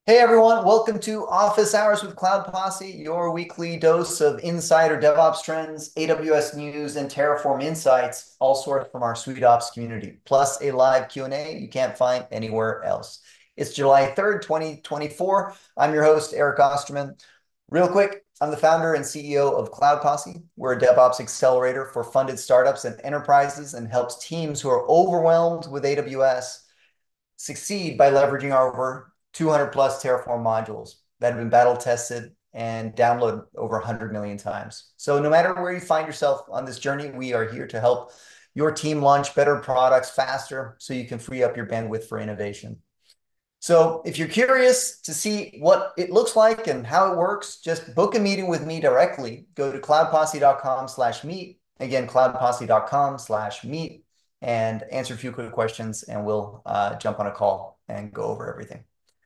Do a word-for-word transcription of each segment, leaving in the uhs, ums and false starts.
Hey everyone, welcome to Office Hours with Cloud Posse, your weekly dose of insider DevOps trends, A W S news, and Terraform insights, all sourced from our SuiteOps community, plus a live Q and A you can't find anywhere else. It's July third, twenty twenty-four. I'm your host, Eric Osterman. Real quick, I'm the founder and C E O of Cloud Posse. We're a DevOps accelerator for funded startups and enterprises and helps teams who are overwhelmed with A W S succeed by leveraging our over two hundred plus Terraform modules that have been battle tested and downloaded over one hundred million times. So no matter where you find yourself on this journey, we are here to help your team launch better products faster so you can free up your bandwidth for innovation. So if you're curious to see what it looks like and how it works, just book a meeting with me directly. Go to cloudposse.com slash meet. Again, cloudposse.com slash meet and answer a few quick questions and we'll uh, jump on a call and go over everything.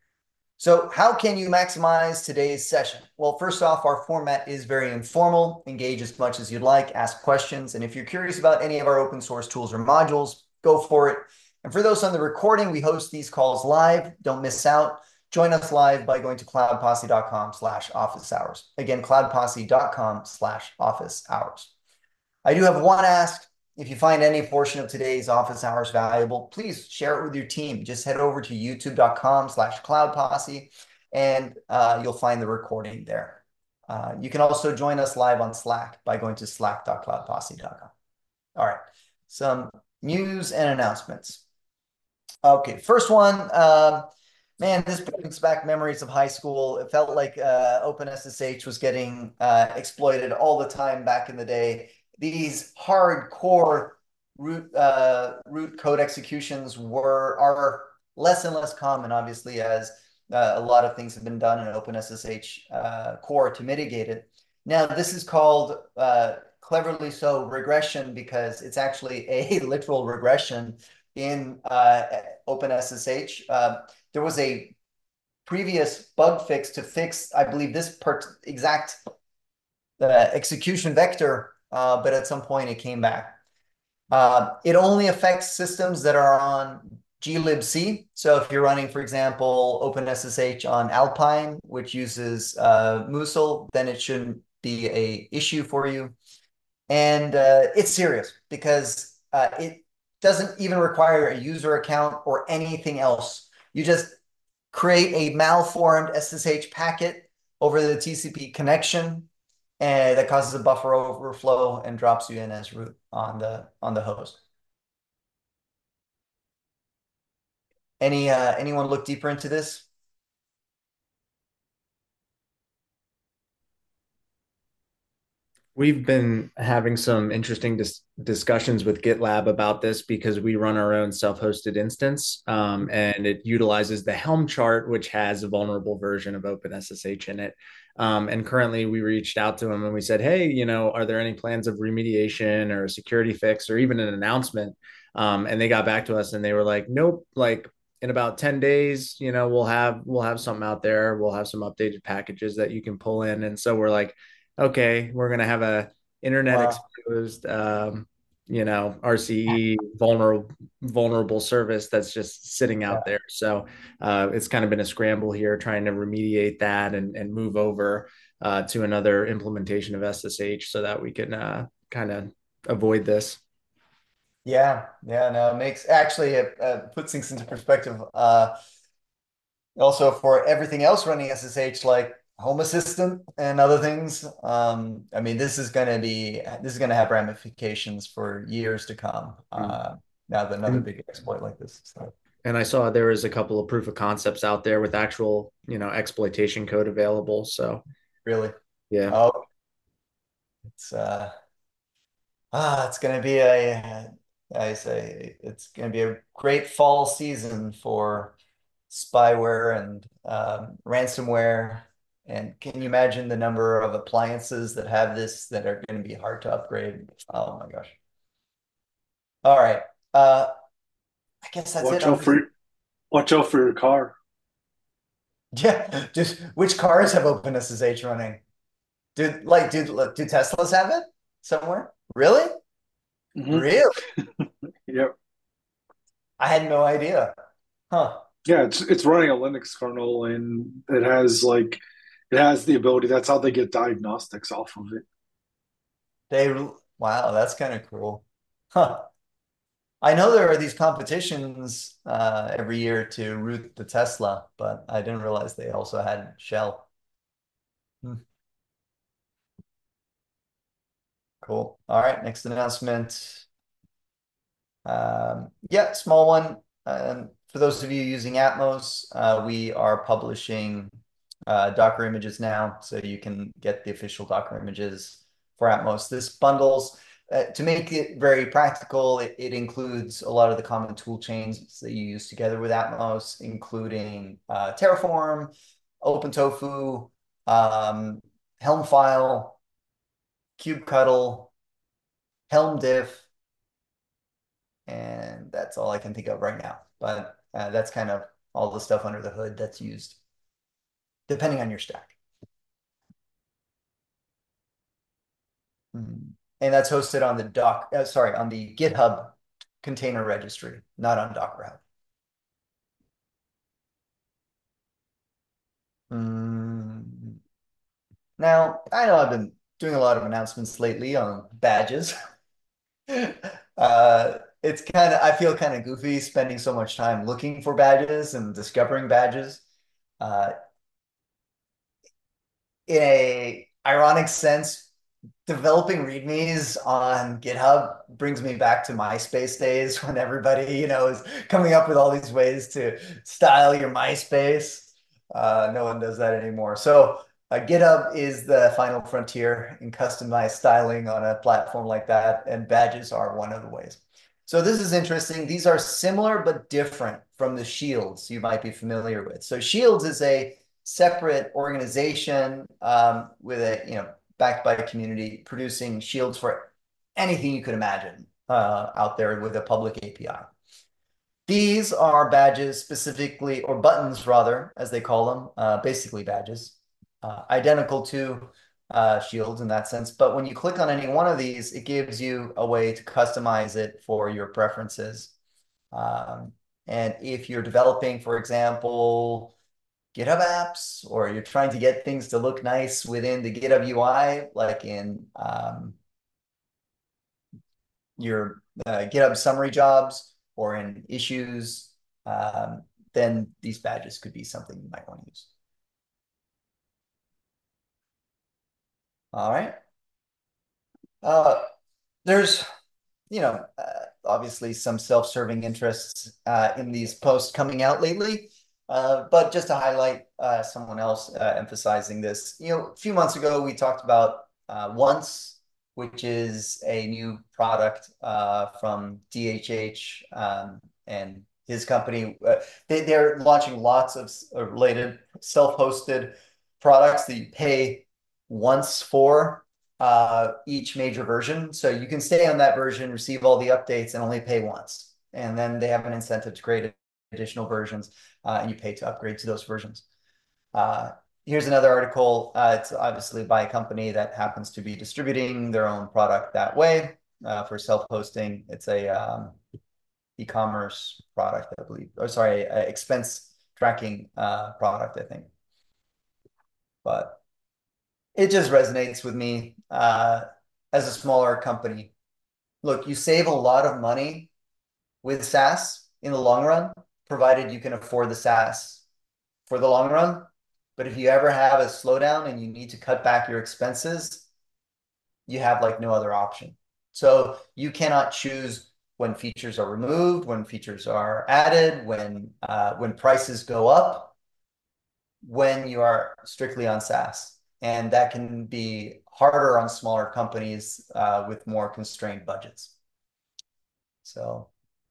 So how can you maximize today's session? Well, first off, our format is very informal. Engage as much as you'd like, ask questions. And if you're curious about any of our open source tools or modules, go for it. And for those on the recording, we host these calls live. Don't miss out. Join us live by going to cloudposse.com slash office hours. Again, cloudposse.com slash office hours. I do have one ask. If you find any portion of today's office hours valuable, please share it with your team. Just head over to youtube.com slash cloudposse and uh, you'll find the recording there. Uh, you can also join us live on Slack by going to slack dot cloudposse dot com. All right, some news and announcements. Okay, first one, um, man, this brings back memories of high school. It felt like uh, OpenSSH was getting uh, exploited all the time back in the day. These hardcore root uh, root code executions were are less and less common, obviously, as uh, a lot of things have been done in OpenSSH uh, core to mitigate it. Now, this is called uh, cleverly so regression because it's actually a literal regression in uh, OpenSSH. Uh, there was a previous bug fix to fix, I believe, this part exact uh, execution vector, uh, but at some point it came back. Uh, it only affects systems that are on glibc. So if you're running, for example, OpenSSH on Alpine, which uses uh, Musl, then it shouldn't be a issue for you. And uh, it's serious because uh, it doesn't even require a user account or anything else. You just create a malformed S S H packet over the T C P connection, and that causes a buffer overflow and drops you in as root on the on the host. Any uh, anyone look deeper into this? We've been having some interesting dis discussions with GitLab about this because we run our own self-hosted instance, um, and it utilizes the Helm chart, which has a vulnerable version of OpenSSH in it. Um, and currently, we reached out to them and we said, "Hey, you know, are there any plans of remediation or a security fix or even an announcement?" Um, and they got back to us and they were like, "Nope, like." In about ten days, you know, we'll have we'll have something out there. We'll have some updated packages that you can pull in. And so we're like, okay, we're going to have a internet Wow. exposed, um, you know, R C E vulnerable vulnerable service that's just sitting Yeah. out there. So uh, it's kind of been a scramble here trying to remediate that and, and move over uh, to another implementation of S S H so that we can uh, kind of avoid this. Yeah, yeah, no, it makes actually it uh, puts things into perspective. Uh, also for everything else running S S H, like Home Assistant and other things. Um, I mean, this is going to be this is going to have ramifications for years to come. Mm. Uh, now that another And big exploit like this. So and I saw there was a couple of proof of concepts out there with actual, you know, exploitation code available. So really, yeah. oh, it's uh, ah, it's going to be a, I say, it's going to be a great fall season for spyware and um, ransomware. And can you imagine the number of appliances that have this that are going to be hard to upgrade? Oh my gosh. All right. Uh, I guess that's it. Watch I'm out just, for watch out for your car. yeah, just which cars have OpenSSH running? Do like do do Teslas have it somewhere? Really? Hmm. Really? Yep. I had no idea. Huh. Yeah, it's it's running a Linux kernel and it has like it has the ability. That's how they get diagnostics off of it. They, wow, that's kind of cool. Huh. I know there are these competitions uh, every year to root the Tesla, but I didn't realize they also had Shell. Hmm, cool. All right, next announcement. Um, yeah, small one. Um, for those of you using Atmos, uh, we are publishing uh, Docker images now, so you can get the official Docker images for Atmos. This bundles, uh, to make it very practical, it, it includes a lot of the common tool chains that you use together with Atmos, including uh, Terraform, OpenTofu, um, Helm file, kubectl, Helm diff, and that's all I can think of right now. But uh, that's kind of all the stuff under the hood that's used, depending on your stack. Hmm. And that's hosted on the doc, uh, sorry, on the GitHub container registry, not on Docker Hub. Mm. Now, I know I've been doing a lot of announcements lately on badges. Uh, it's kind of, I feel kind of goofy spending so much time looking for badges and discovering badges. Uh, in a ironic sense, developing readmes on GitHub brings me back to MySpace days when everybody, you know, is coming up with all these ways to style your MySpace. Uh, no one does that anymore. So uh, GitHub is the final frontier in customized styling on a platform like that, and badges are one of the ways. So this is interesting. These are similar but different from the Shields you might be familiar with. So Shields is a separate organization um, with a, you know, backed by a community producing shields for anything you could imagine uh, out there with a public A P I. These are badges specifically, or buttons rather, as they call them, uh, basically badges, uh, identical to uh, shields in that sense. But when you click on any one of these, it gives you a way to customize it for your preferences. Um, and if you're developing, for example, GitHub apps, or you're trying to get things to look nice within the GitHub U I, like in um, your uh, GitHub summary jobs or in issues, um, then these badges could be something you might want to use. All right. Uh, there's, you know, uh, obviously some self-serving interests uh, in these posts coming out lately. Uh, but just to highlight uh, someone else uh, emphasizing this, you know, a few months ago we talked about uh, Once, which is a new product uh, from D H H um, and his company. Uh, they, they're launching lots of related self-hosted products that you pay once for uh, each major version. So you can stay on that version, receive all the updates, and only pay once. And then they have an incentive to create additional versions, uh, and you pay to upgrade to those versions. Uh, here's another article. Uh, it's obviously by a company that happens to be distributing their own product that way uh, for self-hosting. It's a um, e-commerce product, I believe. Or sorry, expense tracking uh, product, I think. But it just resonates with me uh, as a smaller company. Look, you save a lot of money with SaaS in the long run, provided you can afford the SaaS for the long run. But if you ever have a slowdown and you need to cut back your expenses, you have like no other option. So you cannot choose when features are removed, when features are added, when uh, when prices go up, when you are strictly on SaaS. And that can be harder on smaller companies uh, with more constrained budgets. So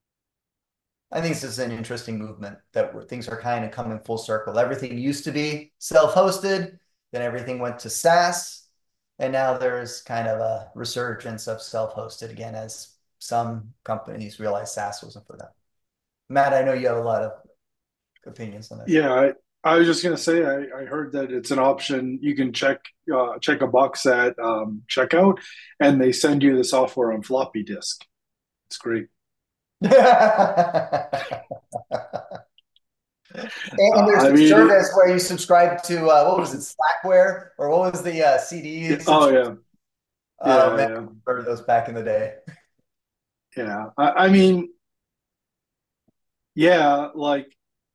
I think this is an interesting movement that things are kind of coming full circle. Everything used to be self-hosted, then everything went to SaaS, and now there's kind of a resurgence of self-hosted again as some companies realize SaaS wasn't for them. Matt, I know you have a lot of opinions on this. Yeah, I, I was just gonna say I, I heard that it's an option you can check uh, check a box at um, checkout, and they send you the software on floppy disk. It's great. And, and Uh, there's I the mean, it, service where you subscribe to uh, what was it, Slackware, or what was the uh, C D oh subscription? yeah, Oh yeah, man, yeah, I remember those back in the day. yeah. I, I mean, yeah, like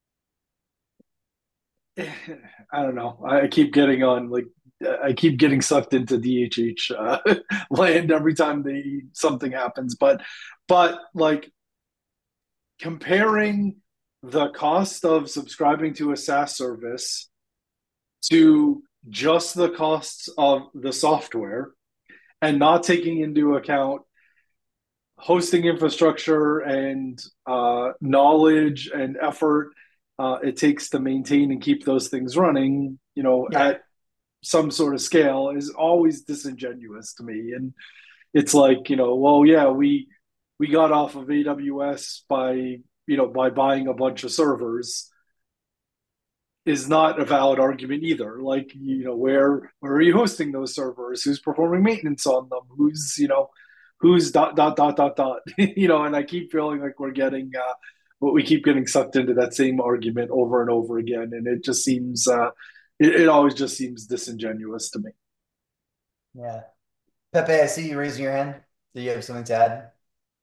I don't know. I keep getting on like I keep getting sucked into D H H uh, land every time they something happens. But but like comparing the cost of subscribing to a SaaS service to just the costs of the software and not taking into account hosting infrastructure and uh, knowledge and effort uh, it takes to maintain and keep those things running, you know, Yeah. at some sort of scale is always disingenuous to me. And it's like, you know, well, yeah, we we got off of A W S by, you know, by buying a bunch of servers is not a valid argument either. Like, you know, where where are you hosting those servers? Who's performing maintenance on them? Who's, you know, who's dot dot dot dot dot. You know, and I keep feeling like we're getting uh what we keep getting sucked into that same argument over and over again. And it just seems uh it, it always just seems disingenuous to me. Yeah. Pepe, I see you raising your hand. Do you have something to add?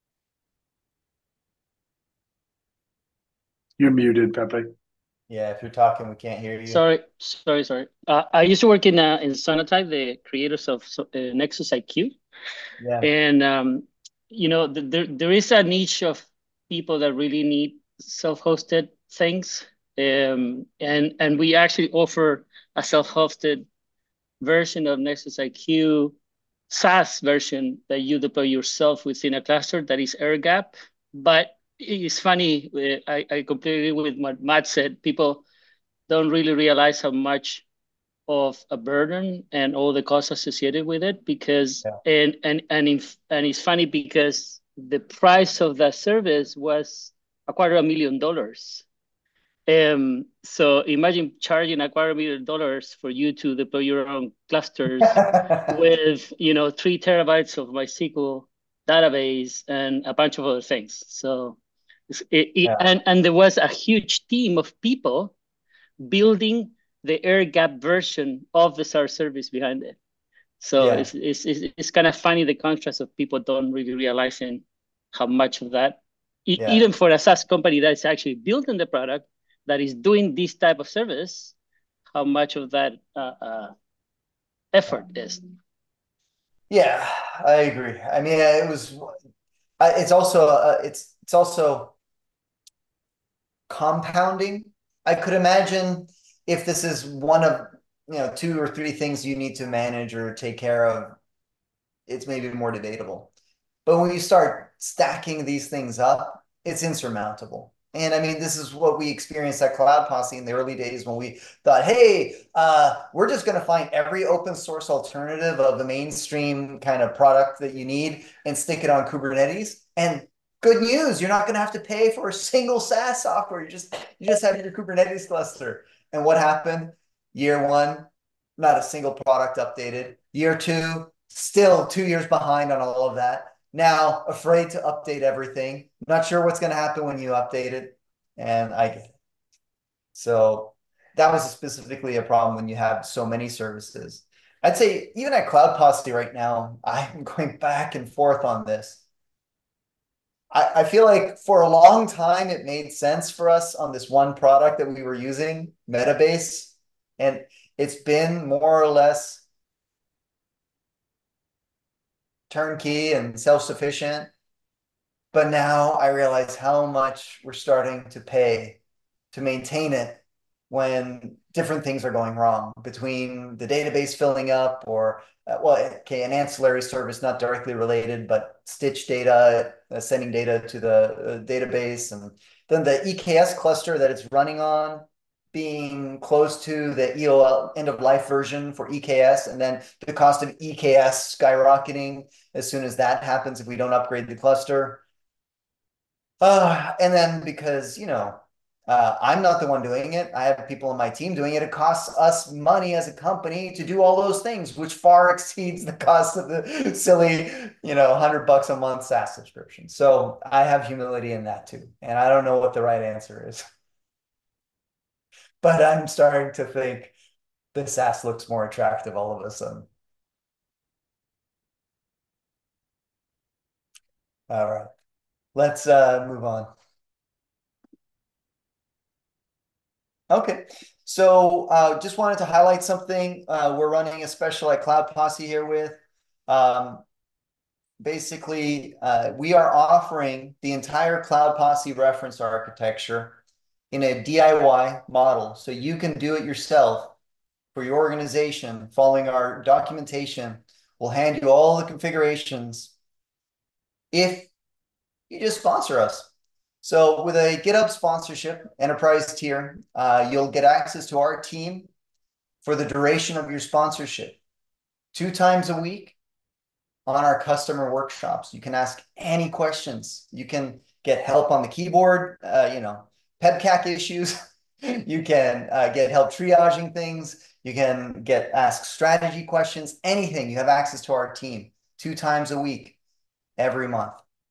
You're muted, Pepe. Yeah, if you're talking, we can't hear you. Sorry, sorry, sorry. Uh, I used to work in uh, in Sonatype, the creators of so- uh, Nexus I Q, Yeah. and um, you know, th there there is a niche of people that really need self-hosted things, um, and and we actually offer a self-hosted version of Nexus I Q, SaaS version that you deploy yourself within a cluster that is air gap. But it's funny, uh, I, I completely agree with what Matt said. People don't really realize how much of a burden and all the costs associated with it because Yeah. and and and in, and it's funny because the price of that service was a quarter of a million dollars. Um, so imagine charging a quarter million dollars for you to deploy your own clusters with, you know, three terabytes of MySQL database and a bunch of other things. So, it, it, Yeah. and and there was a huge team of people building the air gap version of the SAR service behind it. So Yeah. it's it's it's, it's kind of funny the contrast of people don't really realizing how much of that, e- Yeah. even for a SaaS company that's actually building the product that is doing this type of service, how much of that uh, uh, effort is. Yeah, I agree. I mean, it was, uh, it's also, uh, it's, it's also compounding. I could imagine if this is one of, you know, two or three things you need to manage or take care of, it's maybe more debatable. But when you start stacking these things up, it's insurmountable. And I mean, this is what we experienced at Cloud Posse in the early days when we thought, hey, uh, we're just going to find every open source alternative of the mainstream kind of product that you need and stick it on Kubernetes. And good news, you're not going to have to pay for a single SaaS software. You just you just have your Kubernetes cluster. And what happened? Year one, not a single product updated. Year two, still two years behind on all of that. Now, afraid to update everything. Not sure what's going to happen when you update it. And I get it. So that was specifically a problem when you have so many services. I'd say even at Cloud Posse right now, I'm going back and forth on this. I, I feel like for a long time, it made sense for us on this one product that we were using, Metabase. And it's been more or less turnkey and self-sufficient. But now I realize how much we're starting to pay to maintain it when different things are going wrong between the database filling up or, uh, well, okay, an ancillary service not directly related, but stitch data, uh, sending data to the uh, database, and then the E K S cluster that it's running on being close to the E O L end of life version for E K S, and then the cost of E K S skyrocketing as soon as that happens if we don't upgrade the cluster. Uh, and then because, you know, uh, I'm not the one doing it. I have people on my team doing it. It costs us money as a company to do all those things, which far exceeds the cost of the silly, you know, hundred bucks a month SaaS subscription. So I have humility in that too. And I don't know what the right answer is. but I'm starting to think the SaaS looks more attractive all of a sudden. All right, let's uh, move on. Okay, so uh, just wanted to highlight something. Uh, we're running a special at Cloud Posse here with. Um, basically, uh, we are offering the entire Cloud Posse reference architecture in a D I Y model. So you can do it yourself for your organization following our documentation. We'll hand you all the configurations if you just sponsor us. So with a GitHub sponsorship enterprise tier, uh, you'll get access to our team for the duration of your sponsorship, two times a week on our customer workshops. You can ask any questions. You can get help on the keyboard, uh, you know, PEBCAC issues. You can uh, get help triaging things. You can get ask strategy questions, anything. You have access to our team two times a week, every month.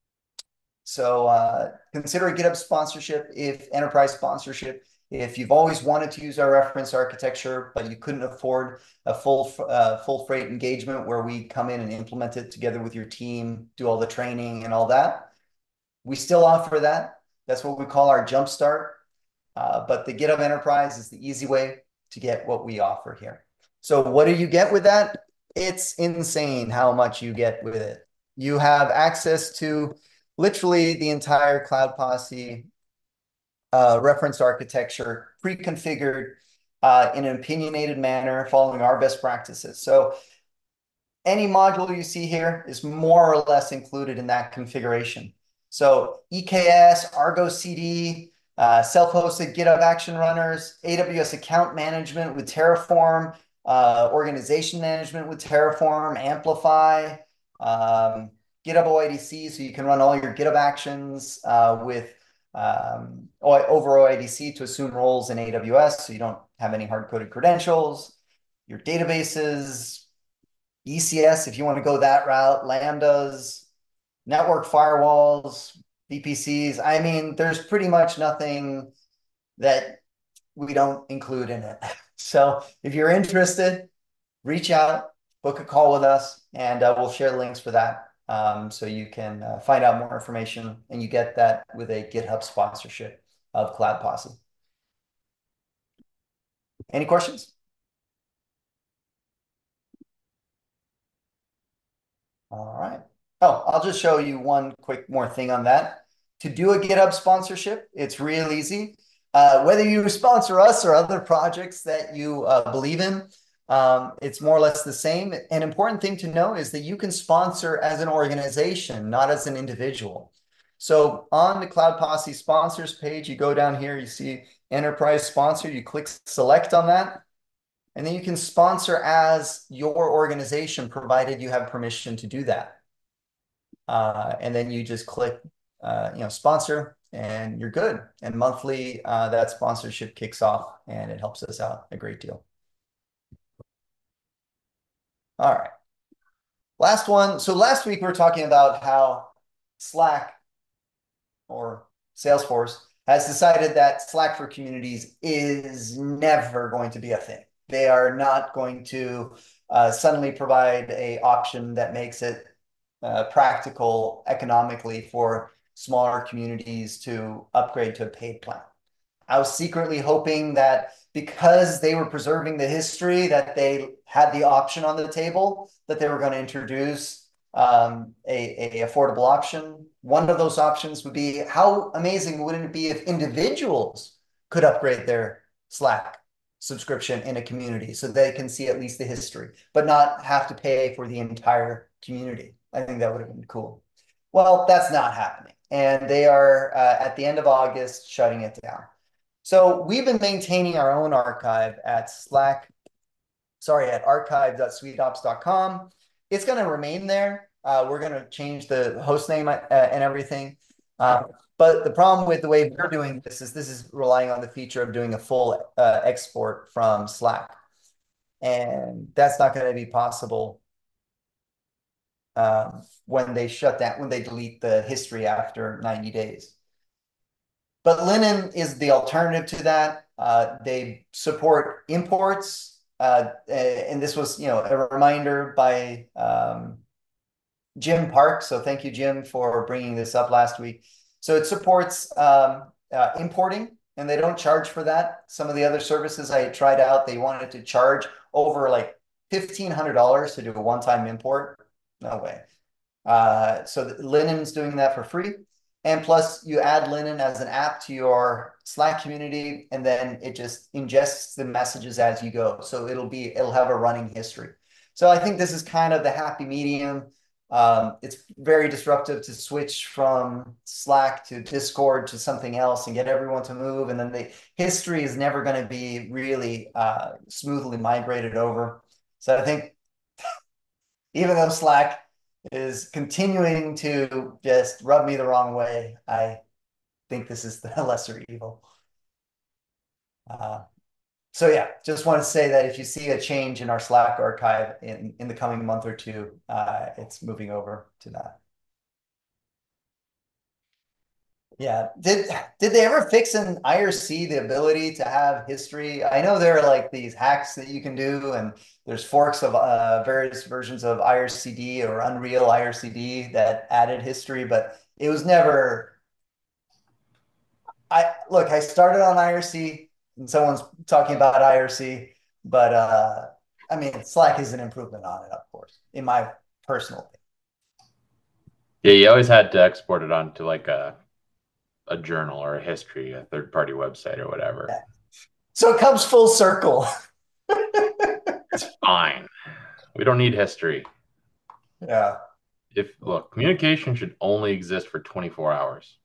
So uh, consider a GitHub sponsorship if enterprise sponsorship. If you've always wanted to use our reference architecture, but you couldn't afford a full uh, full freight engagement where we come in and implement it together with your team, do all the training and all that, we still offer that. That's what we call our jumpstart. Uh, but the GitHub Enterprise is the easy way to get what we offer here. So what do you get with that? It's insane how much you get with it. You have access to literally the entire Cloud Posse uh, reference architecture pre-configured uh, in an opinionated manner following our best practices. So any module you see here is more or less included in that configuration. So E K S, Argo C D, uh, self-hosted GitHub Action Runners, A W S account management with Terraform, uh, organization management with Terraform, Amplify, um, GitHub O I D C, so you can run all your GitHub actions uh, with um, over O I D C to assume roles in A W S, so you don't have any hard-coded credentials, your databases, E C S, if you want to go that route, Lambdas, network firewalls, V P Cs. I mean, there's pretty much nothing that we don't include in it. So if you're interested, reach out, book a call with us, and uh, we'll share the links for that. Um, so you can uh, find out more information, and you get that with a GitHub sponsorship of Cloud Posse. Any questions? All right. Oh, I'll just show you one quick more thing on that. To do a GitHub sponsorship, it's real easy. Uh, whether you sponsor us or other projects that you uh, believe in, um, it's more or less the same. An important thing to know is that you can sponsor as an organization, not as an individual. So on the Cloud Posse sponsors page, you go down here, you see enterprise sponsor, you click select on that. And then you can sponsor as your organization, provided you have permission to do that. Uh, and then you just click, uh, you know, sponsor, and you're good. And monthly, uh, that sponsorship kicks off, and it helps us out a great deal. All right. Last one. So last week we were talking about how Slack or Salesforce has decided that Slack for Communities is never going to be a thing. They are not going to uh, suddenly provide a option that makes it uh, practical economically for smaller communities to upgrade to a paid plan. I was secretly hoping that because they were preserving the history, that they had the option on the table, that they were going to introduce um, a, a affordable option. One of those options would be, how amazing wouldn't it be if individuals could upgrade their Slack subscription in a community so they can see at least the history, but not have to pay for the entire community. I think that would have been cool. Well, that's not happening. And they are, uh, at the end of August, shutting it down. So we've been maintaining our own archive at Slack, sorry, at archive dot suiteops dot com. It's going to remain there. Uh, we're going to change the host name uh, and everything. Uh, but the problem with the way we're doing this is this is relying on the feature of doing a full uh, export from Slack. And that's not going to be possible um, when they shut down, when they delete the history after ninety days. But Linen is the alternative to that. Uh, they support imports, uh, and this was, you know, a reminder by um, Jim Park. So thank you, Jim, for bringing this up last week. So it supports um, uh, importing, and they don't charge for that. Some of the other services I tried out, they wanted to charge over like fifteen hundred dollars to do a one-time import. No way. Uh, so Linen's doing that for free. And plus, you add Linen as an app to your Slack community, and then it just ingests the messages as you go. So it'll be, it'll have a running history. So I think this is kind of the happy medium. Um, it's very disruptive to switch from Slack to Discord to something else and get everyone to move. And then the history is never going to be really uh, smoothly migrated over. So I think even though Slack is continuing to just rub me the wrong way, I think this is the lesser evil. Uh, so yeah, just want to say that if you see a change in our Slack archive in, in the coming month or two, uh, it's moving over to that. Yeah. Did did they ever fix in I R C the ability to have history? I know there are like these hacks that you can do, and there's forks of uh, various versions of I R C D or Unreal I R C D that added history, but it was never. I look, I started on I R C, and someone's talking about I R C, but uh, I mean, Slack is an improvement on it, of course, in my personal opinion. Yeah, you always had to export it onto like a a journal or a history, a third party website or whatever. Yeah. So it comes full circle. It's fine. We don't need history. Yeah. If look, communication should only exist for twenty-four hours.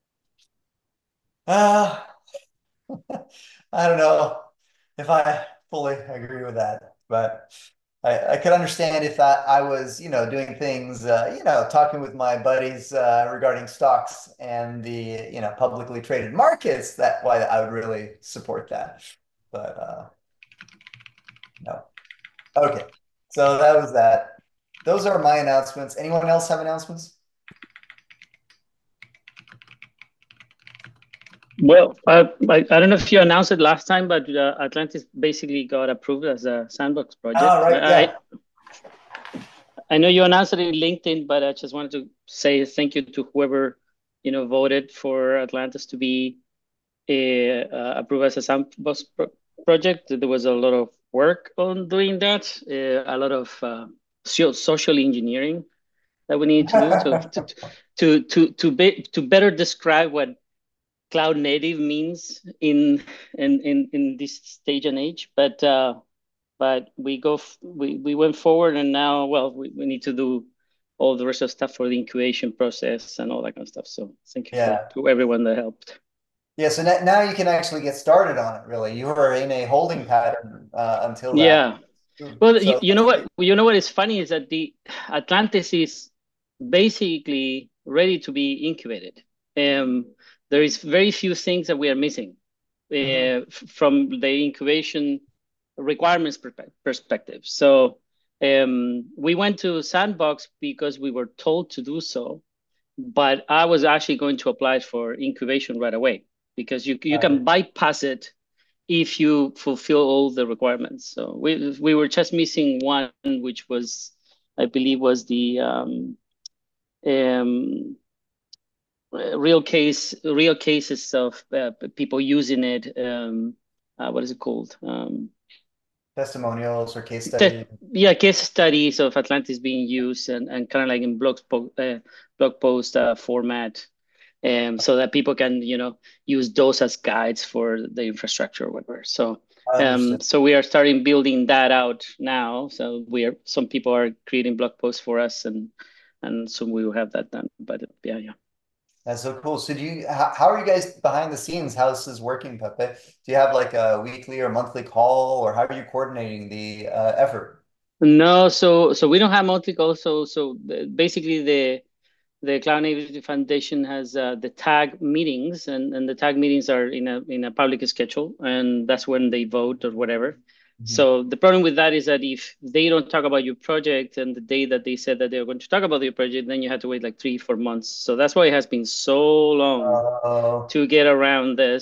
Uh, I don't know if I fully agree with that, but I, I could understand if I, I was, you know, doing things, uh, you know, talking with my buddies uh, regarding stocks and the, you know, publicly traded markets. That why I would really support that. But uh, no. Okay. So that was that. Those are my announcements. Anyone else have announcements? Well, uh, I, I don't know if you announced it last time, but uh, Atlantis basically got approved as a sandbox project. Oh, right, yeah. I, I know you announced it in LinkedIn, but I just wanted to say thank you to whoever, you know, voted for Atlantis to be a, uh, approved as a sandbox pro project. There was a lot of work on doing that, uh, a lot of uh, social engineering that we need to do to to to to to, be, to better describe what cloud native means in in in, in this stage and age. But uh, but we go we, we went forward, and now, well, we, we need to do all the rest of stuff for the incubation process and all that kind of stuff. So thank you yeah. for, to everyone that helped. Yeah, so now you can actually get started on it. Really, you were in a holding pattern uh, until that. Yeah. Well, so, you, you know what? You know what is funny is that the Atlantis is basically ready to be incubated. Um, there is very few things that we are missing uh, mm-hmm. from the incubation requirements perspective. So um, we went to Sandbox because we were told to do so, but I was actually going to apply for incubation right away because you you can bypass it if you fulfill all the requirements. So we we were just missing one, which was, I believe, was the um, um, real case, real cases of uh, people using it. Um, uh, what is it called? Um, Testimonials or case studies. Yeah, case studies of Atlantis being used and, and kind of like in blog, po uh, blog post uh, format. Um, so that people can, you know, use those as guides for the infrastructure or whatever. So, um, so we are starting building that out now. So we are, some people are creating blog posts for us, and and soon we will have that done. But yeah, yeah. That's so cool. So do you, how, how are you guys behind the scenes? How this is working, Pepe? Do you have like a weekly or monthly call, or how are you coordinating the uh, effort? No, so so we don't have monthly calls. So so basically the The Cloud Native Foundation has uh, the tag meetings, and, and the tag meetings are in a in a public schedule, and that's when they vote or whatever. Mm-hmm. So the problem with that is that if they don't talk about your project and the day that they said that they're going to talk about your project, then you have to wait like three, four months. So that's why it has been so long uh, to get around this.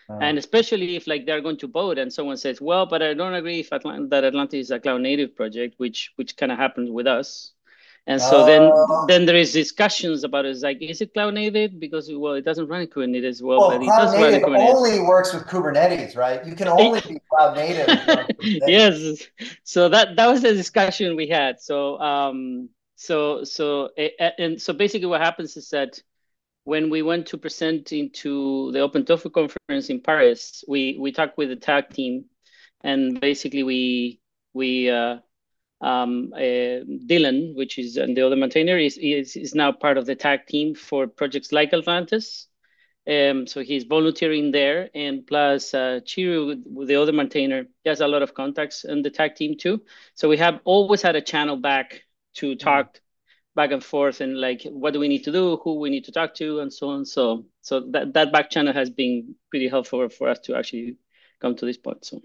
And especially if like they're going to vote and someone says, well, but I don't agree if Atlant- that Atlantis is a cloud native project, which which kind of happens with us. And so then Uh, then there is discussions about it. It's like, is it cloud native? Because, well, it doesn't run in Kubernetes well, well, but it cloud does run in native Kubernetes. only works with Kubernetes, right? You can only be cloud native if you're on Kubernetes. Yes. So that that was the discussion we had. So um so so a- a- and so basically what happens is that when we went to present into the Open Tofu conference in Paris, we we talked with the tag team, and basically we we uh, um, uh, Dylan, which is and the other maintainer, is, is is now part of the tag team for projects like Atlantis. Um, so he's volunteering there, and plus uh, Chiru, the other maintainer, he has a lot of contacts in the tag team too. So we have always had a channel back to talk mm. back and forth, and like, what do we need to do, who we need to talk to, and so on. So so that that back channel has been pretty helpful for us to actually come to this point. So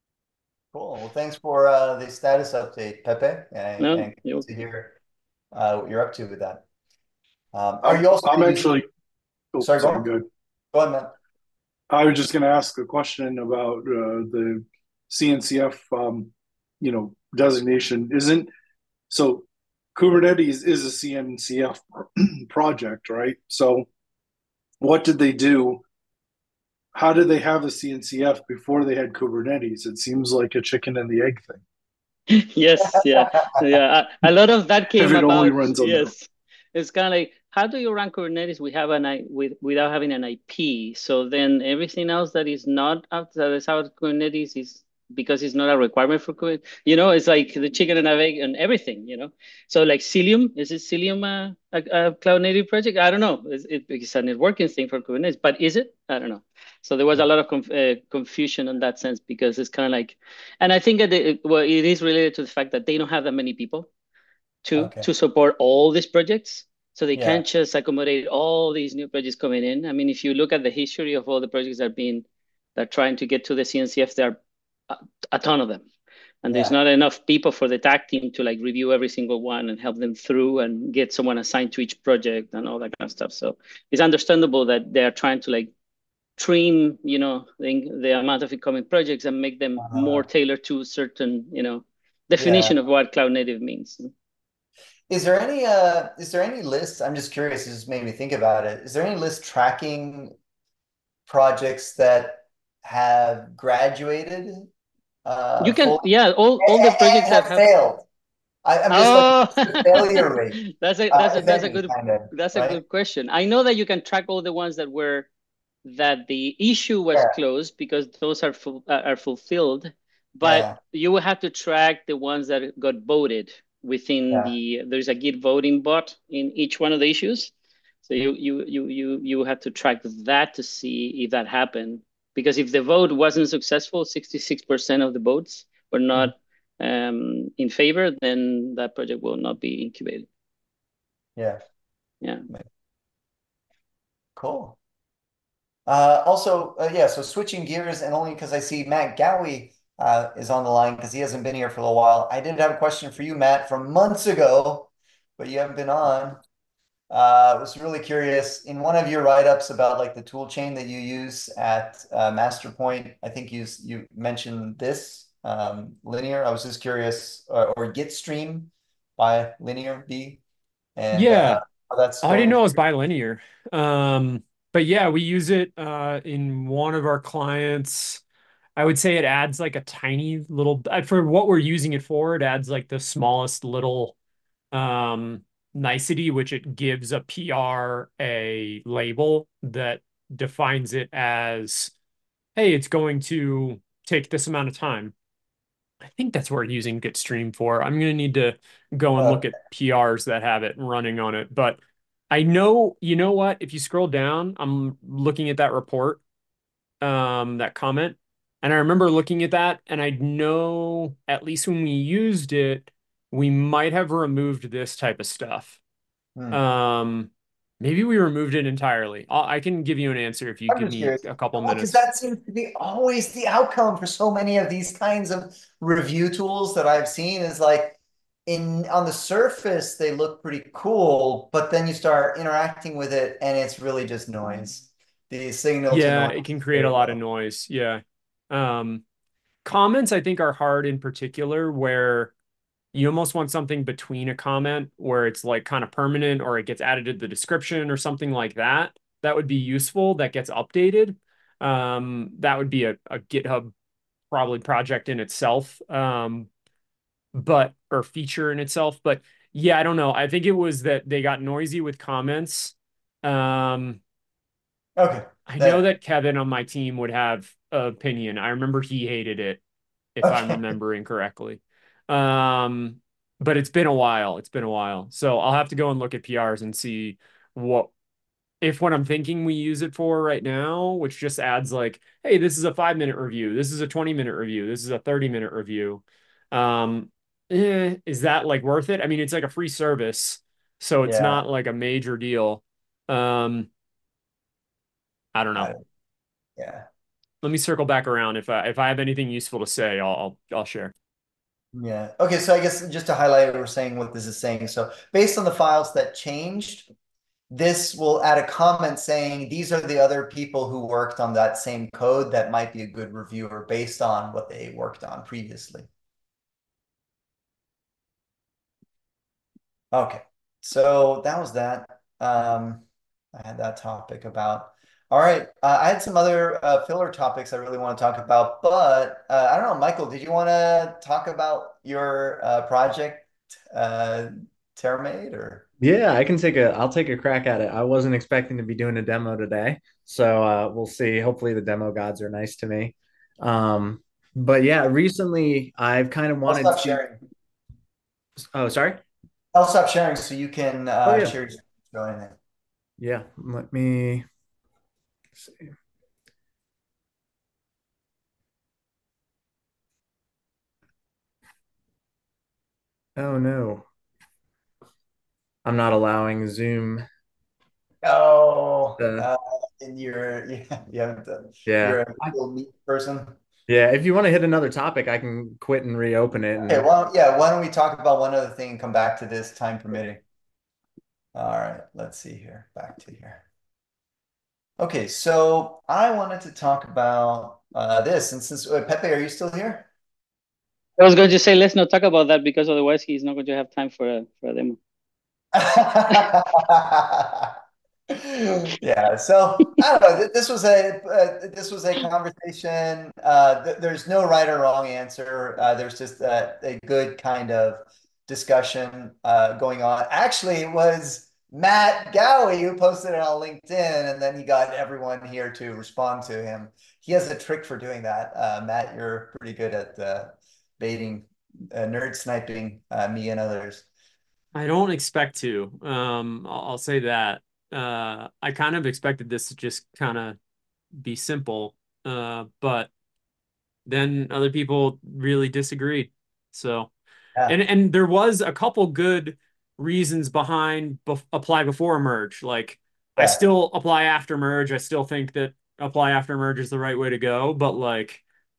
cool. Well, thanks for uh, the status update, Pepe, and, no, and good to hear uh, what you're up to with that. Um, are I'm, you also I'm actually? Oh, sorry, sorry, go good. Go ahead, man. I was just going to ask a question about uh, the C N C F, um, you know, designation. Isn't so? Kubernetes is a C N C F project, right? So, what did they do? How did they have a C N C F before they had Kubernetes? It seems like a chicken and the egg thing. Yes, yeah, yeah. A, a lot of that came if it about. Only runs on yes, them. It's kind of like, how do you run Kubernetes? We have an I with without having an I P. So then everything else that is not out that is out of Kubernetes is because it's not a requirement for Kubernetes. You know, it's like the chicken and egg and everything. You know, so like Cilium, is it Cilium a, a, a cloud native project? I don't know. It's, it, it's a networking thing for Kubernetes, but is it? I don't know. So there was a lot of conf uh, confusion in that sense, because it's kind of like, and I think that it, well, it is related to the fact that they don't have that many people to Okay. to support all these projects. So they Yeah. can't just accommodate all these new projects coming in. I mean, if you look at the history of all the projects that are being that are trying to get to the C N C F, there are a, a ton of them. And Yeah. there's not enough people for the tag team to like review every single one and help them through and get someone assigned to each project and all that kind of stuff. So it's understandable that they are trying to like trim, you know, the, the amount of incoming projects and make them Uh-huh. more tailored to certain, you know, definition Yeah. of what cloud native means. Is there any uh is there any list? I'm just curious, it just made me think about it. Is there any list tracking projects that have graduated uh You can, fully yeah, all, all and, the and projects that have have. failed? I, I'm just like, Oh, what's the failure rate, that's a uh, that's a if that's a any, good kind of, that's a right? good question. I know that you can track all the ones that were that the issue was Yeah. closed because those are full, uh, are fulfilled, but Yeah. you will have to track the ones that got voted within Yeah. the. There's a Git voting bot in each one of the issues, so you you you you you have to track that to see if that happened. Because if the vote wasn't successful, sixty-six percent of the votes were not um, in favor, then that project will not be incubated. Yeah. Yeah. Cool. Uh, also, uh, yeah, so switching gears, and only because I see Matt Gowie uh, is on the line because he hasn't been here for a little while. I did have a question for you, Matt, from months ago, but you haven't been on. Uh, I was really curious in one of your write-ups about like the tool chain that you use at uh, Masterpoint. I think you you mentioned this um, Linear. I was just curious, or, or Gitstream by Linear B, and Yeah, uh, how that's I didn't going. know it was bilinear. Um, but yeah, we use it uh, in one of our clients. I would say it adds like a tiny little uh, for what we're using it for. It adds like the smallest little um, nicety, which it gives a P R a label that defines it as, hey, it's going to take this amount of time. I think that's what we're using Gitstream for. I'm going to need to go and Uh, look at P Rs that have it running on it. But I know, you know what? If you scroll down, I'm looking at that report, um, that comment, and I remember looking at that, and I know at least when we used it, we might have removed this type of stuff. hmm. Um, maybe we removed it entirely. I'll, I can give you an answer if you I'm give just me curious. a couple Because minutes. that seems to be always the outcome for so many of these kinds of review tools that I've seen is like in on the surface, they look pretty cool, but then you start interacting with it and it's really just noise. the signal to Yeah, noise it can is create a very lot of low. noise. Yeah. Um, comments I think are hard in particular where you almost want something between a comment where it's like kind of permanent or it gets added to the description or something like that. That would be useful. That gets updated. Um, that would be a, a GitHub probably project in itself. Um, but or feature in itself. But yeah, I don't know. I think it was that they got noisy with comments. Um, Okay. I know That that Kevin on my team would have an opinion. I remember he hated it, if I'm okay. remembering correctly. Um, but it's been a while. It's been a while. So I'll have to go and look at P Rs and see what if what I'm thinking we use it for right now, which just adds like, hey, this is a five minute review, this is a twenty minute review, this is a thirty minute review. Um, eh, is that like worth it? I mean, it's like a free service, so it's Yeah. not like a major deal. Um, I don't know. I, yeah. Let me circle back around. If I if I have anything useful to say, I'll I'll, I'll share. Yeah. Okay. So I guess just to highlight what we're saying, what this is saying. So based on the files that changed, this will add a comment saying these are the other people who worked on that same code that might be a good reviewer based on what they worked on previously. Okay. So that was that. Um, I had that topic about. All right. Uh, I had some other uh, filler topics I really want to talk about, but uh, I don't know, Michael, did you want to talk about your uh, project, uh, TerraMade, or? Yeah, I can take a I'll take a crack at it. I wasn't expecting to be doing a demo today, so uh, we'll see. Hopefully the demo gods are nice to me. Um, but yeah, recently I've kind of I'll wanted stop to. sharing. Oh, sorry. I'll stop sharing so you can Oh uh, yeah, share your screen. Go ahead. yeah. Let me see. Oh no, I'm not allowing Zoom. Oh, Uh, uh, and you're yeah, you haven't done, yeah, you're a I, Google Meet person. yeah. If you want to hit another topic, I can quit and reopen it. Okay, And well, yeah, why don't we talk about one other thing and come back to this, time permitting. All right, let's see here. Back to here. Okay, so I wanted to talk about uh, this. And since uh, Pepe, are you still here? I was going to say let's not talk about that because otherwise he's not going to have time for a for a demo. Yeah, so I don't know. This was a uh, this was a conversation. Uh, th there's no right or wrong answer. Uh, there's just a, a good kind of discussion uh, going on. Actually, it was Matt Gowie who posted it on LinkedIn, and then he got everyone here to respond to him. He has a trick for doing that. Uh, Matt, you're pretty good at uh, baiting, uh, nerd sniping uh, me and others. I don't expect to. Um, I'll, I'll say that. Uh, I kind of expected this to just kind of be simple, uh, but then other people really disagreed. So, Yeah, and and there was a couple good reasons behind bef apply before merge. Like I yeah. still apply after merge. I still think that apply after merge is the right way to go, but like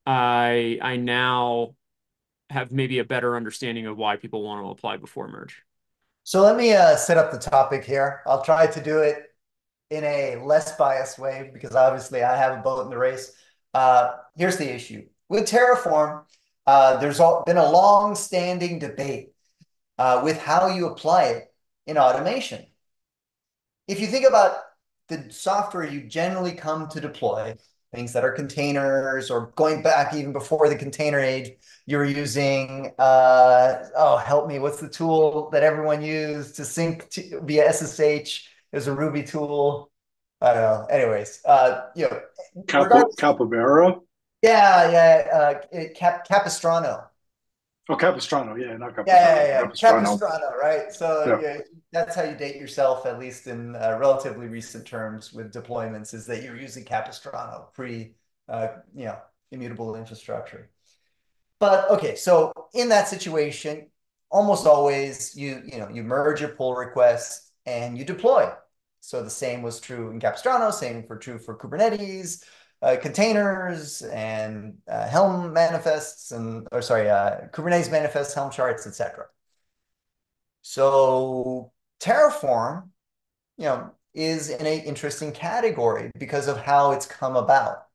I I now have maybe a better understanding of why people want to apply before merge. So let me uh, set up the topic here. I'll try to do it in a less biased way because obviously I have a boat in the race. Uh, here's the issue with Terraform. Uh, there's all, been a long-standing debate uh, with how you apply it in automation. If you think about the software you generally come to deploy, things that are containers or going back even before the container age, you were using, uh, oh, help me, what's the tool that everyone used to sync to, via S S H? There's a Ruby tool. I don't know. Anyways, uh, you know, Capo, regardless, Capybara. yeah, yeah, uh, it- Cap, Capistrano. Oh, Capistrano. Yeah, not Yeah, Capybara. yeah, yeah. Capistrano. Capistrano, right? So Yeah. yeah, that's how you date yourself, at least in uh, relatively recent terms with deployments, is that you're using Capistrano pre, uh, you know, immutable infrastructure. But okay, so in that situation, almost always you you know you merge your pull requests and you deploy. So the same was true in Capistrano, same for true for Kubernetes, uh, containers, and uh, Helm manifests, and or sorry, uh, Kubernetes manifests, Helm charts, et cetera. So Terraform, you know, is in an interesting category because of how it's come about.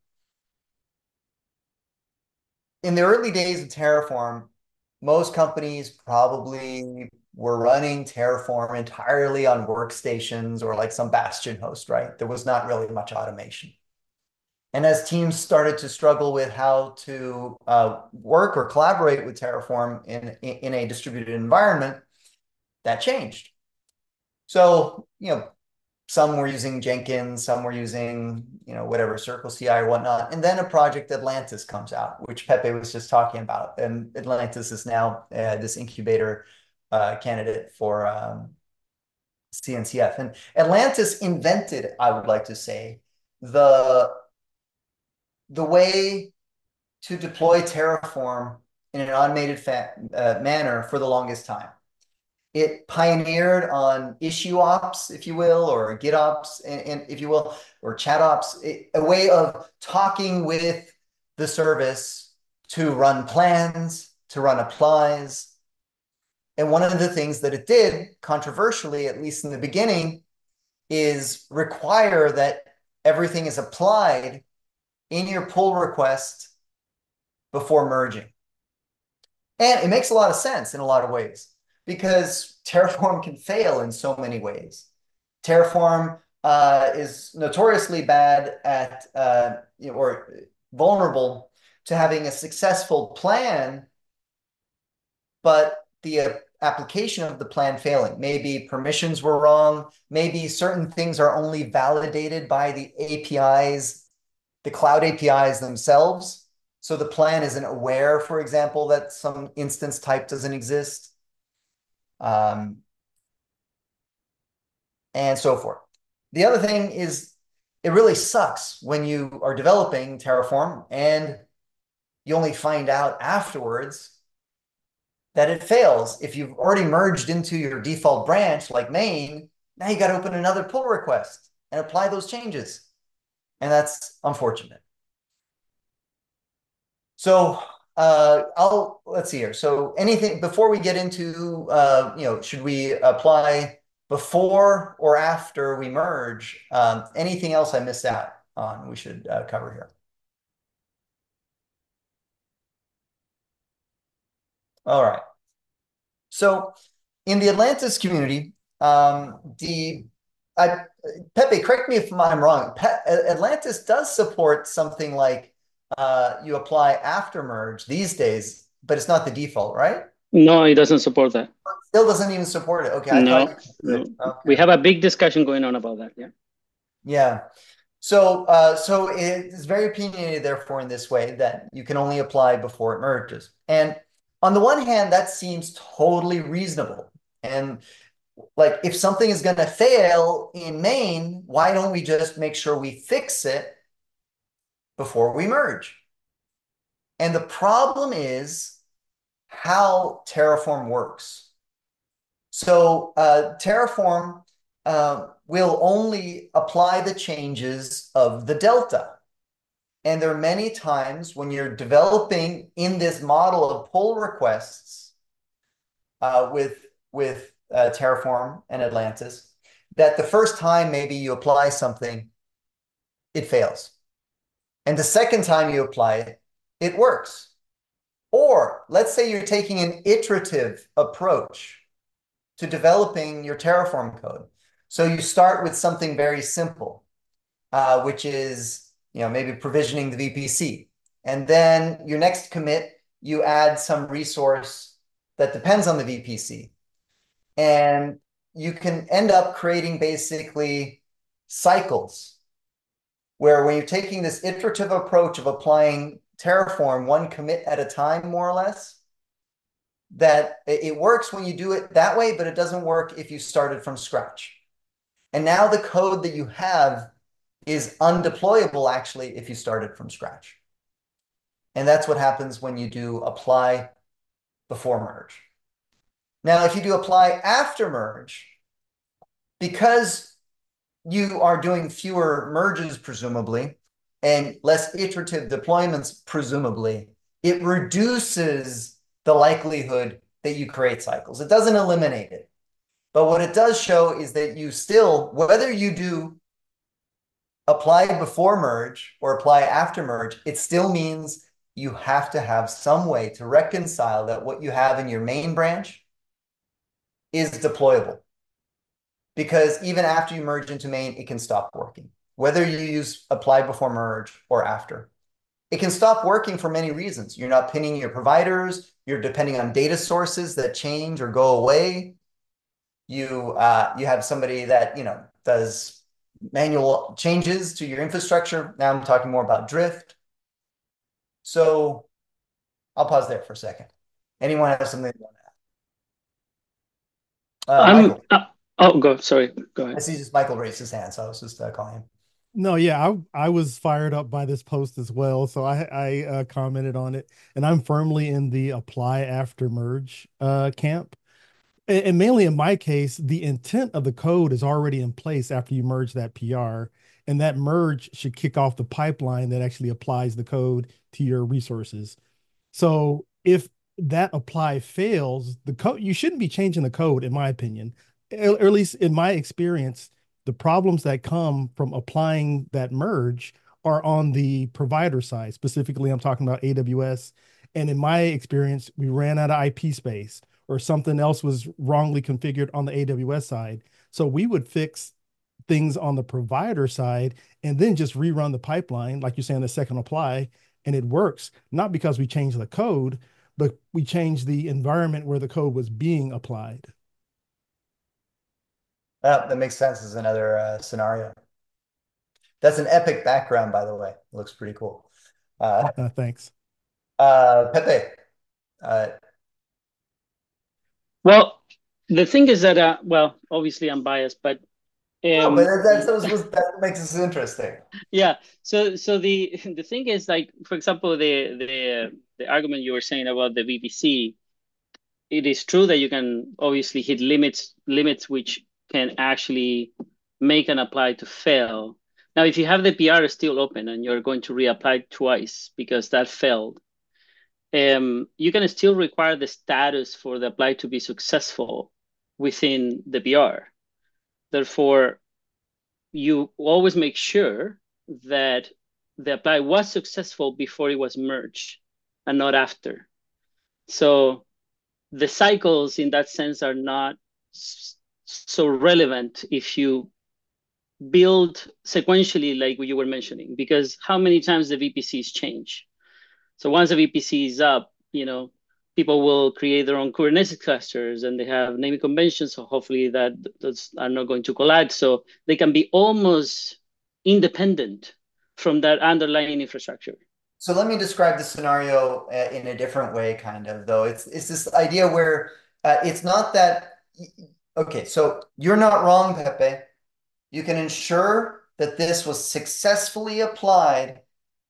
In the early days of Terraform, most companies probably were running Terraform entirely on workstations or like some Bastion host, right? There was not really much automation. And as teams started to struggle with how to uh, work or collaborate with Terraform in, in a distributed environment, that changed. So, you know, some were using Jenkins, some were using, you know, whatever, Circle C I or whatnot. And then a project Atlantis comes out, which Pepe was just talking about. And Atlantis is now uh, this incubator uh, candidate for um, C N C F. And Atlantis invented, I would like to say, the, the way to deploy Terraform in an automated uh, manner for the longest time. It pioneered on issue ops, if you will, or GitOps, and, and if you will, or chat ops, it, a way of talking with the service to run plans, to run applies. And one of the things that it did, controversially, at least in the beginning, is require that everything is applied in your pull request before merging. And it makes a lot of sense in a lot of ways, because Terraform can fail in so many ways. Terraform uh, is notoriously bad at, uh, or vulnerable to having a successful plan, but the uh, application of the plan failing. Maybe permissions were wrong. Maybe certain things are only validated by the A P Is, the cloud A P Is themselves. So the plan isn't aware, for example, that some instance type doesn't exist. Um, and so forth. The other thing is, it really sucks when you are developing Terraform and you only find out afterwards that it fails. If you've already merged into your default branch like main, now you got to open another pull request and apply those changes. And that's unfortunate. So uh, I'll, let's see here. So anything, before we get into, uh, you know, should we apply before or after we merge? Um, anything else I missed out on we should uh, cover here? All right. So in the Atlantis community, um, the I, Pepe, correct me if I'm wrong. Pe Atlantis does support something like uh, you apply after merge these days, but it's not the default, right? No, it doesn't support that. It still doesn't even support it. Okay, I no, thought you could. no. Okay. We have a big discussion going on about that. Yeah. Yeah. So, uh, so it's very opinionated, therefore, in this way that you can only apply before it merges. And on the one hand, that seems totally reasonable. And like, if something is going to fail in main, why don't we just make sure we fix it before we merge? And the problem is how Terraform works. So uh, Terraform uh, will only apply the changes of the delta. And there are many times when you're developing in this model of pull requests uh, with, with uh, Terraform and Atlantis, that the first time maybe you apply something, it fails. And the second time you apply it, it works. Or let's say you're taking an iterative approach to developing your Terraform code. So you start with something very simple, uh, which is, you know, maybe provisioning the V P C. And then your next commit, you add some resource that depends on the V P C. And you can end up creating basically cycles where when you're taking this iterative approach of applying Terraform one commit at a time, more or less, that it works when you do it that way, but it doesn't work if you started from scratch. And now the code that you have is undeployable, actually, if you started from scratch. And that's what happens when you do apply before merge. Now, if you do apply after merge, because you are doing fewer merges, presumably, and less iterative deployments, presumably, it reduces the likelihood that you create cycles. It doesn't eliminate it. But what it does show is that you still, whether you do apply before merge or apply after merge, it still means you have to have some way to reconcile that what you have in your main branch is deployable. Because even after you merge into main, it can stop working, whether you use apply before merge or after. It can stop working for many reasons. You're not pinning your providers. You're depending on data sources that change or go away. You, uh, you have somebody that, you know, does manual changes to your infrastructure. Now I'm talking more about drift. So I'll pause there for a second. Anyone have something they want to add? Uh, I'm, Michael. uh, oh, go. Sorry, go ahead. I see just Michael raised his hand, so I was just uh, calling him. No, yeah, I I was fired up by this post as well, so I I uh, commented on it, and I'm firmly in the apply after merge uh, camp, and, and mainly in my case, the intent of the code is already in place after you merge that P R, and that merge should kick off the pipeline that actually applies the code to your resources. So if that apply fails, the code you shouldn't be changing the code, in my opinion, or at least in my experience. The problems that come from applying that merge are on the provider side. Specifically, I'm talking about A W S. And in my experience, we ran out of I P space or something else was wrongly configured on the A W S side. So we would fix things on the provider side and then just rerun the pipeline, like you're saying, the second apply, and it works, not because we changed the code, but we changed the environment where the code was being applied. Oh, that makes sense as another uh, scenario. That's an epic background, by the way. It looks pretty cool. Uh, uh, thanks. Uh, Pepe. Uh, well, the thing is that, uh, well, obviously I'm biased, but um, no, but that's, that's, that makes this interesting. Yeah. So, so the the thing is, like, for example, the the the argument you were saying about the V P C, it is true that you can obviously hit limits limits which can actually make an apply to fail. Now, if you have the P R still open and you're going to reapply twice because that failed, um, you can still require the status for the apply to be successful within the P R. Therefore, you always make sure that the apply was successful before it was merged and not after. So the cycles in that sense are not so relevant if you build sequentially like you were mentioning, because how many times the V P Cs change? So once the V P C is up, you know, people will create their own Kubernetes clusters and they have naming conventions. So hopefully that those are not going to collide. So they can be almost independent from that underlying infrastructure. So let me describe the scenario uh, in a different way, kind of, though. It's, it's this idea where uh, it's not that, okay, so you're not wrong, Pepe. You can ensure that this was successfully applied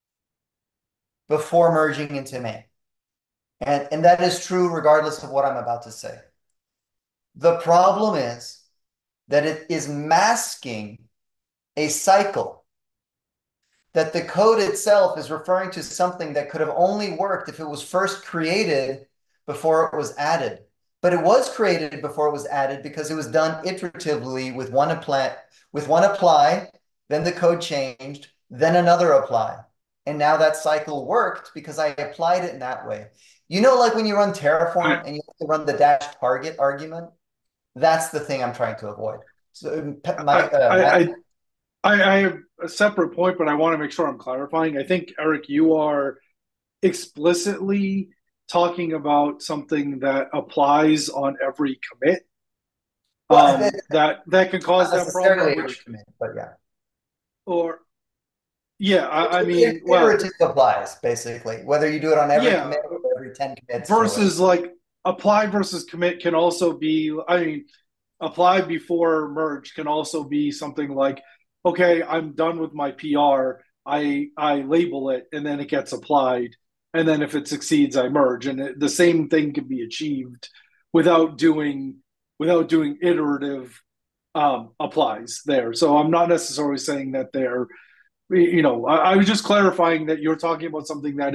before merging into main. And, and that is true regardless of what I'm about to say. The problem is that it is masking a cycle that the code itself is referring to something that could have only worked if it was first created before it was added. But it was created before it was added because it was done iteratively with one apply, with one apply, then the code changed, then another apply. And now that cycle worked because I applied it in that way. You know, like when you run Terraform and you have to run the dash target argument, that's the thing I'm trying to avoid. So my, uh, I, I, I, I have a separate point, but I want to make sure I'm clarifying. I think, Eric, you are explicitly talking about something that applies on every commit. Well, um, that that can cause that problem. Which, commit, but yeah. Or yeah, I, I mean, it, well, it applies basically whether you do it on every yeah, commit or every ten commits. Versus like apply versus commit can also be. I mean, apply before merge can also be something like, okay, I'm done with my P R. I I label it and then it gets applied, and then if it succeeds, I merge, and it, the same thing can be achieved without doing without doing iterative um, applies there. So I'm not necessarily saying that they're, you know, I, I was just clarifying that you're talking about something that is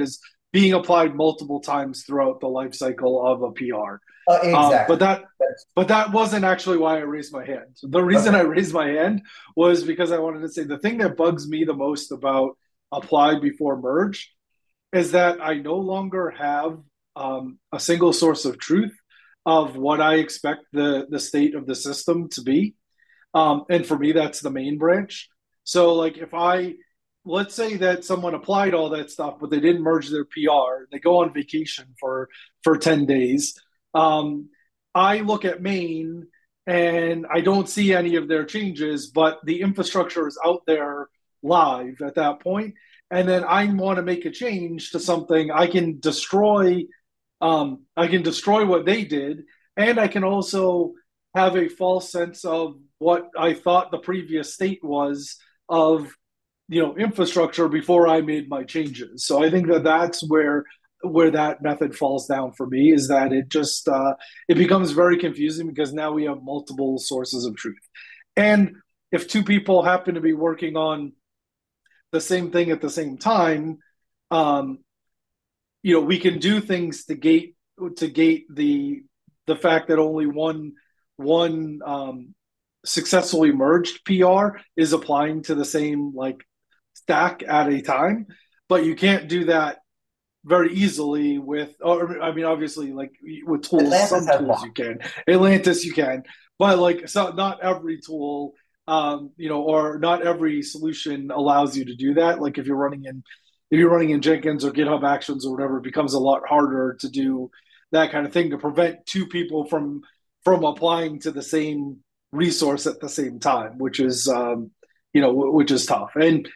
being applied multiple times throughout the life cycle of a P R. Uh, Um, but exactly. that but that wasn't actually why I raised my hand. The reason Okay. I raised my hand was because I wanted to say the thing that bugs me the most about apply before merge is that I no longer have um, a single source of truth of what I expect the the state of the system to be. Um, and for me, that's the main branch. So, like, if I let's say that someone applied all that stuff, but they didn't merge their P R, they go on vacation for for ten days. Um, I look at main and I don't see any of their changes, but the infrastructure is out there live at that point. And then I want to make a change to something. I can destroy, um, I can destroy what they did, and I can also have a false sense of what I thought the previous state was of you know infrastructure before I made my changes. So I think that that's where where that method falls down for me, is that it just uh, it becomes very confusing because now we have multiple sources of truth. And if two people happen to be working on the same thing at the same time, um, you know, we can do things to gate to gate the the fact that only one one um, successfully merged P R is applying to the same like stack at a time, but you can't do that very easily with, or I mean, obviously, like with tools, Atlantis some has tools block. you can, Atlantis you can, but like so not every tool, um, you know, or not every solution allows you to do that. Like if you're running in, if you're running in Jenkins or GitHub Actions or whatever, it becomes a lot harder to do that kind of thing to prevent two people from from applying to the same resource at the same time, which is um, you know, which is tough. And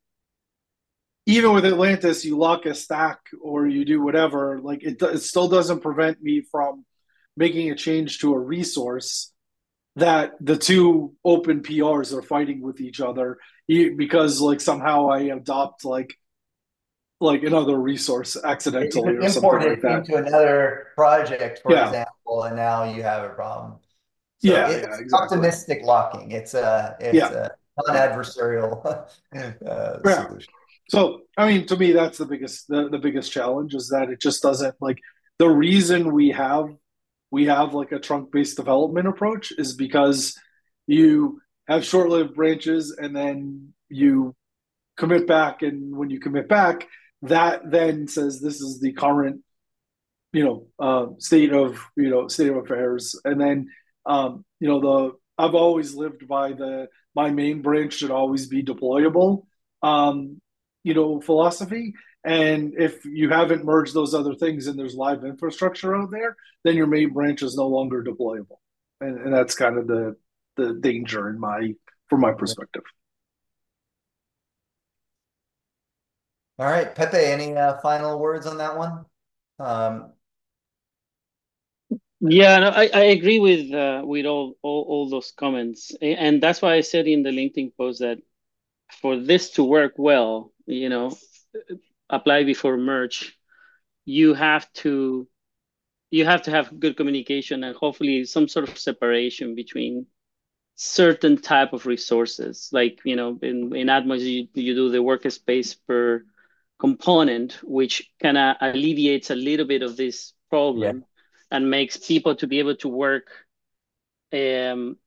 even with Atlantis, you lock a stack or you do whatever, like it, it still doesn't prevent me from making a change to a resource that the two open P Rs are fighting with each other because like somehow I adopt like like another resource You accidentally could or something import like it that. into another project, for Yeah, example, and now you have a problem. So yeah, yeah, it's exactly. optimistic locking. It's a it's Yeah, a non-adversarial uh, yeah. solution. So I mean, to me, that's the biggest the, the biggest challenge is that it just doesn't like the reason we have we have like a trunk based development approach is because you have short lived branches and then you commit back, and when you commit back, that then says this is the current you know uh, state of you know state of affairs, and then um, you know the I've always lived by the my main branch should always be deployable um, you know philosophy. And if you haven't merged those other things and there's live infrastructure out there, then your main branch is no longer deployable, and, and that's kind of the the danger in my from my perspective. All right, Pepe, any uh, final words on that one? Um, Yeah, no, I, I agree with uh, with all, all all those comments, A- and that's why I said in the LinkedIn post that for this to work well, you know, apply before merge, you have to you have to have good communication and hopefully some sort of separation between certain type of resources. Like, you know, in in Atmos you, you do the workspace per component, which kind of alleviates a little bit of this yeah. problem and makes people to be able to work um,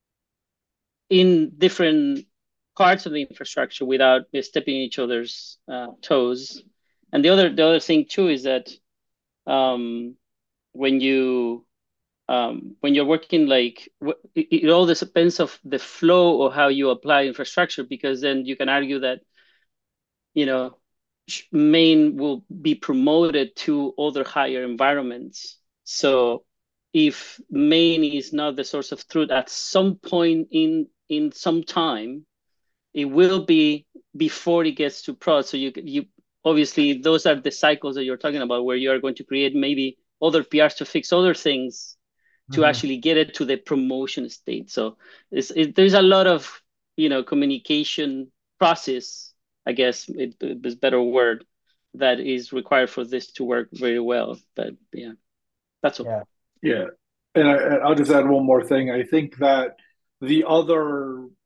in different parts of the infrastructure without stepping each other's uh, toes. And the other the other thing too is that um, when you um, when you're working like it, it all depends of the flow of how you apply infrastructure, because then you can argue that you know main will be promoted to other higher environments. So if main is not the source of truth at some point in in some time, it will be before it gets to prod. So you you obviously those are the cycles that you're talking about, where you are going to create maybe other P Rs to fix other things to Mhm. actually get it to the promotion state. So it's, it, there's a lot of you know communication process, I guess it, it is a better word, that is required for this to work very well. But yeah, that's all. Yeah. Yeah, and I, I'll just add one more thing. I think that the other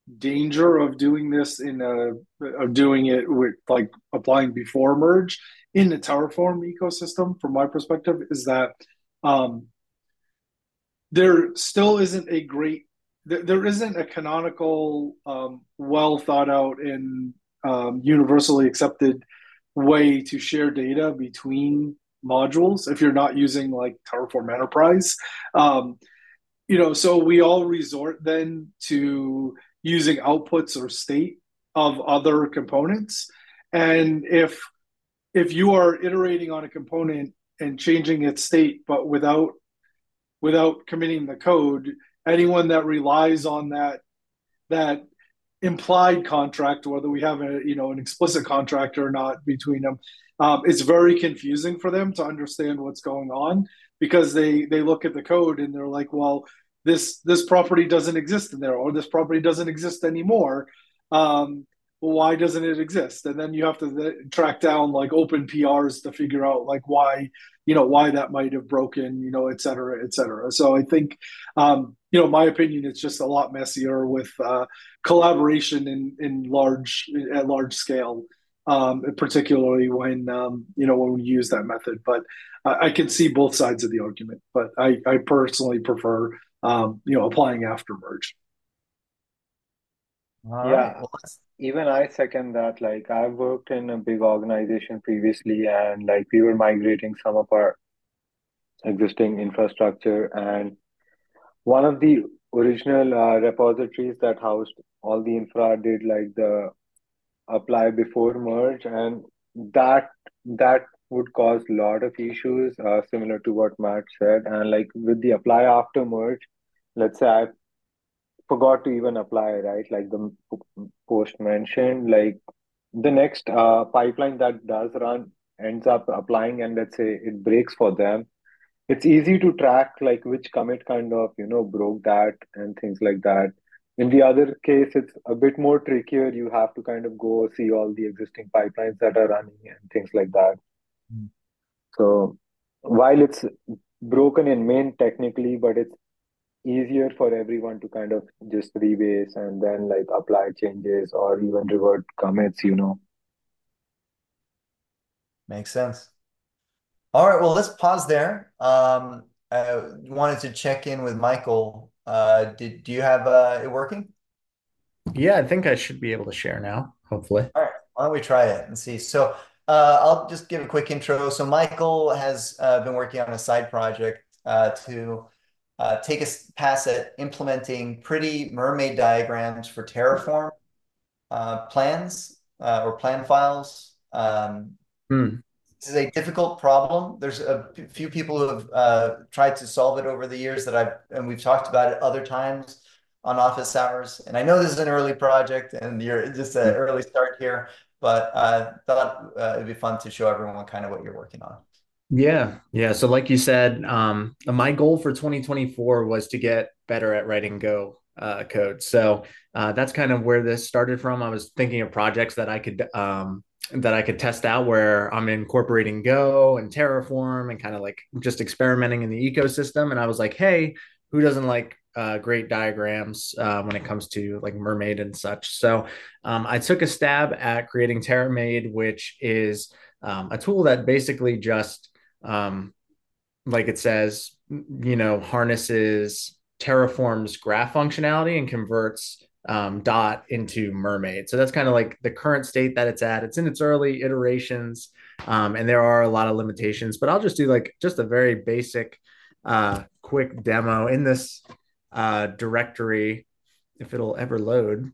danger of doing this in a of doing it with like applying before merge in the Terraform ecosystem, from my perspective, is that um, there still isn't a great there, there isn't a canonical, um, well thought out and um, universally accepted way to share data between modules if you're not using like Terraform Enterprise. Um, you know, so we all resort then to using outputs or state of other components. And if if you are iterating on a component and changing its state, but without without committing the code, anyone that relies on that that implied contract, whether we have a you know an explicit contract or not between them, um, it's very confusing for them to understand what's going on, because they they look at the code and they're like, well, this this property doesn't exist in there, or this property doesn't exist anymore. Um, well, why doesn't it exist? And then you have to track down like open P Rs to figure out like why you know why that might have broken, you know, et cetera, et cetera. So I think, um, you know, my opinion, it's just a lot messier with uh, collaboration in in large at large scale, um, particularly when um, you know when we use that method. But I, I can see both sides of the argument. But I, I personally prefer um, you know applying after merge. All right. Yeah, Well, let's- even I second that. Like, I've worked in a big organization previously, and like we were migrating some of our existing infrastructure, and one of the original uh, repositories that housed all the infra did like the apply before merge, and that that would cause a lot of issues, uh, similar to what Matt said. And like with the apply after merge, let's say I forgot to even apply, right? Like the post mentioned, like the next uh, pipeline that does run ends up applying, and let's say it breaks for them. It's easy to track like which commit kind of you know broke that and things like that. In the other case, it's a bit more trickier. You have to kind of go see all the existing pipelines that are running and things like that. So while it's broken in main technically, but it's easier for everyone to kind of just rebase and then like apply changes or even revert commits, you know. Makes sense. All right, well, let's pause there. Um, I wanted to check in with Michael. Uh, did do you have uh, it working? Yeah, I think I should be able to share now, hopefully. All right, why don't we try it and see? So uh, I'll just give a quick intro. So Michael has uh, been working on a side project uh, to uh, take a pass at implementing pretty mermaid diagrams for Terraform uh, plans uh, or plan files. Um, Hmm. This is a difficult problem. There's a few people who have uh, tried to solve it over the years that I've, and we've talked about it other times on office hours. And I know this is an early project and you're just an early start here, but I thought uh, it'd be fun to show everyone kind of what you're working on. Yeah, yeah. So like you said, um, my goal for twenty twenty-four was to get better at writing Go uh, code. So uh, that's kind of where this started from. I was thinking of projects that I could um, that I could test out where I'm incorporating Go and Terraform and kind of like just experimenting in the ecosystem. And I was like, hey, who doesn't like uh, great diagrams uh, when it comes to like Mermaid and such? So um, I took a stab at creating Terramade, which is um, a tool that basically just um, like it says, you know, harnesses Terraform's graph functionality and converts um, dot into mermaid. So that's kind of like the current state that it's at. It's in its early iterations, um, and there are a lot of limitations, but I'll just do like just a very basic uh, quick demo in this uh, directory, if it'll ever load.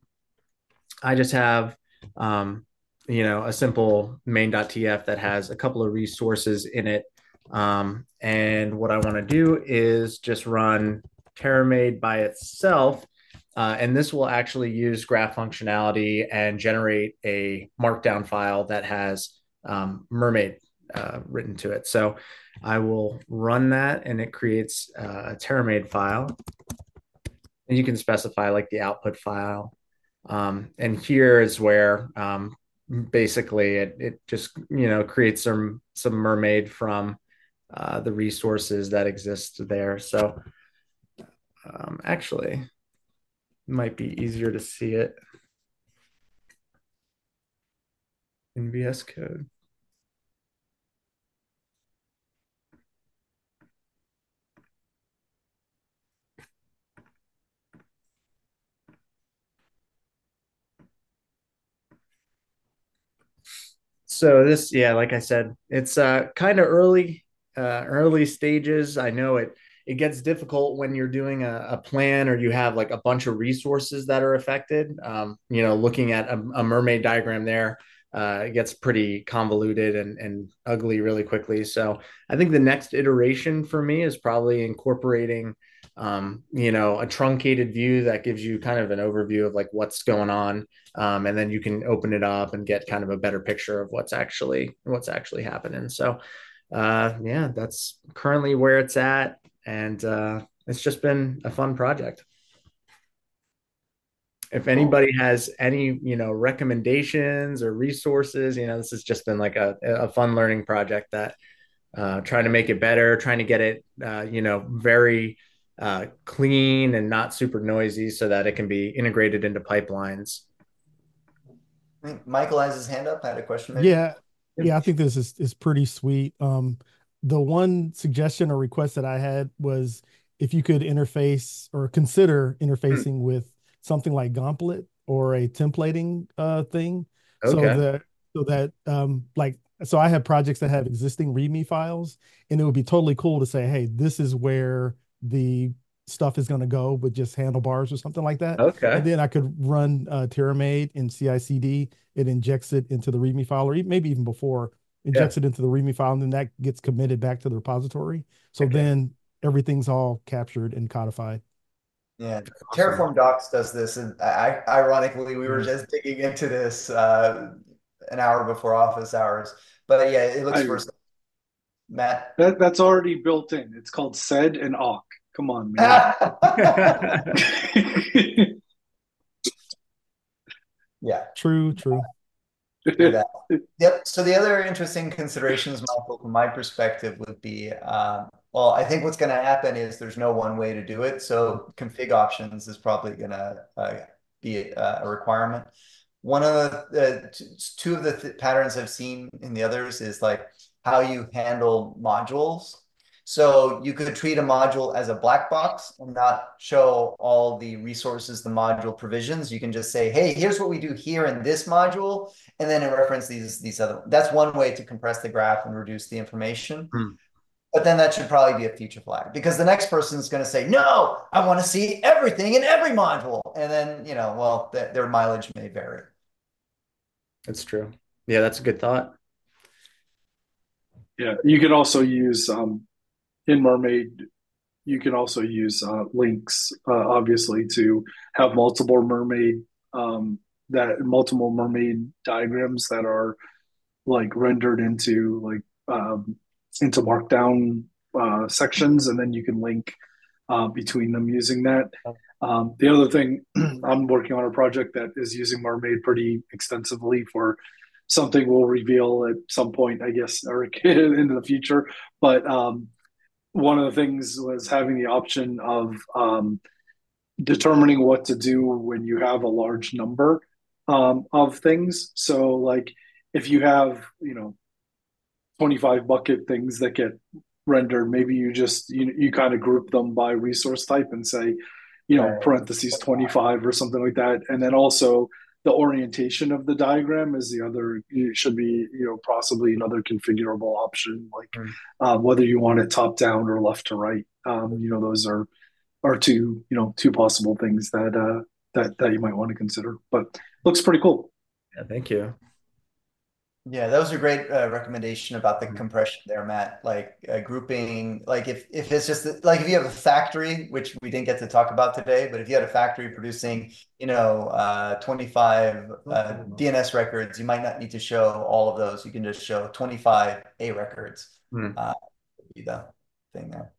I just have um, you know, a simple main.tf that has a couple of resources in it. Um, and what I want to do is just run Terramade by itself. Uh, and this will actually use graph functionality and generate a markdown file that has um, Mermaid uh, written to it. So I will run that and it creates uh, a Terramade file. And you can specify like the output file. Um, and here is where um, basically it, it just, you know, creates some, some Mermaid from uh, the resources that exist there. So um, actually, might be easier to see it in V S Code. So this, yeah, like I said, it's uh, kind of early, uh, early stages. I know it it gets difficult when you're doing a, a plan or you have like a bunch of resources that are affected. Um, you know, looking at a, a mermaid diagram there, uh, it gets pretty convoluted and, and ugly really quickly. So I think the next iteration for me is probably incorporating um, you know, a truncated view that gives you kind of an overview of like what's going on, um, and then you can open it up and get kind of a better picture of what's actually what's actually happening. So, uh, yeah, that's currently where it's at, and uh, it's just been a fun project. If anybody has any, you know, recommendations or resources, you know, this has just been like a, a fun learning project that uh, trying to make it better, trying to get it, uh, you know, very uh, clean and not super noisy so that it can be integrated into pipelines. I think Michael has his hand up. I had a question. Maybe. Yeah, yeah, I think this is is pretty sweet. Um, the one suggestion or request that I had was if you could interface or consider interfacing with something like Gauntlet or a templating uh thing, so Okay. that so that um like so I have projects that have existing README files, and it would be totally cool to say, hey, this is where the stuff is going to go with just handlebars or something like that. Okay. And then I could run uh, Terramade in C I C D. It injects it into the README file, or e- maybe even before, injects Yeah. it into the README file, and then that gets committed back to the repository. So Okay. then everything's all captured and codified. Yeah, Awesome. Terraform Docs does this, and I, ironically, we were Mhm. just digging into this uh, an hour before office hours. But yeah, it looks I, for Matt. that that's already built in. It's called sed and awk. Come on, man. Yeah, True, true. do that. Yep. So the other interesting considerations, Michael, from my perspective, would be, um, well, I think what's going to happen is there's no one way to do it. So config options is probably going to uh, be a, a requirement. One of the, the two of the th patterns I've seen in the others is like how you handle modules. So you could treat a module as a black box and not show all the resources, the module provisions. You can just say, hey, here's what we do here in this module, and then reference these these other. That's one way to compress the graph and reduce the information. Hmm. But then that should probably be a feature flag, because the next person is going to say, no, I want to see everything in every module. And then, you know, well, th their mileage may vary. That's true. Yeah, that's a good thought. Yeah, you can also use um, in Mermaid. You can also use uh, links, uh, obviously, to have multiple mermaid um, that multiple mermaid diagrams that are like rendered into like um, into markdown uh, sections, and then you can link uh, between them using that. Um, the other thing, I'm working on a project that is using Mermaid pretty extensively for something we'll reveal at some point, I guess, Eric, into the future. But um, one of the things was having the option of um, determining what to do when you have a large number um, of things. So, like, if you have, you know, twenty-five bucket things that get rendered, maybe you just you you kind of group them by resource type and say, you know, Right. parentheses twenty-five or something like that. And then also the orientation of the diagram is the other, it should be, you know, possibly another configurable option, like Mm. uh, whether you want it top down or left to right. Um, you know, those are are two, you know, two possible things that uh that that you might want to consider. But looks pretty cool. Yeah, thank you. Yeah, that was a great uh, recommendation about the compression there, Matt. Like uh, grouping, like if if it's just like if you have a factory, which we didn't get to talk about today, but if you had a factory producing, you know, uh, twenty-five uh, D N S records, you might not need to show all of those. You can just show twenty-five A records. Mm. Uh, would be the thing there,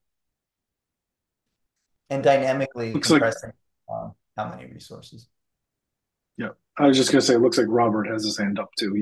and dynamically Looks like compressing um, how many resources. yeah. I was just gonna say, it looks like Robert has his hand up too.